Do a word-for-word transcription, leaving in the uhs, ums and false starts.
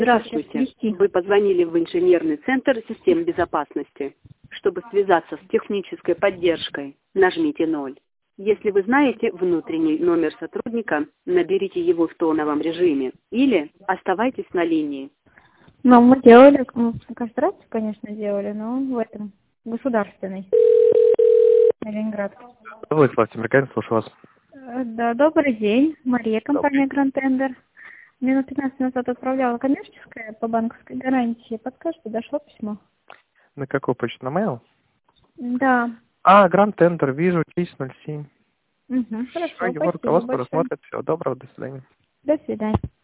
Здравствуйте. Вы позвонили в инженерный центр систем безопасности. Чтобы связаться с технической поддержкой, нажмите ноль. Если вы знаете внутренний номер сотрудника, наберите его в тоновом режиме или оставайтесь на линии. Ну, мы делали, мы каждый раз, конечно, делали, но в этом, государственный, Ленинград. Владислав Тимиркин, слушаю вас. Э, Да, добрый день, Мария, компания Grand Tender. Минут пятнадцать назад отправляла коммерческое по банковской гарантии. Подскажите, дошло письмо? На какую почту? На mail? Да. А, Grand Tender, вижу, десять ноль семь. Угу, хорошо, Его спасибо руководство большое. рассмотрит. Всего доброго, до свидания. До свидания.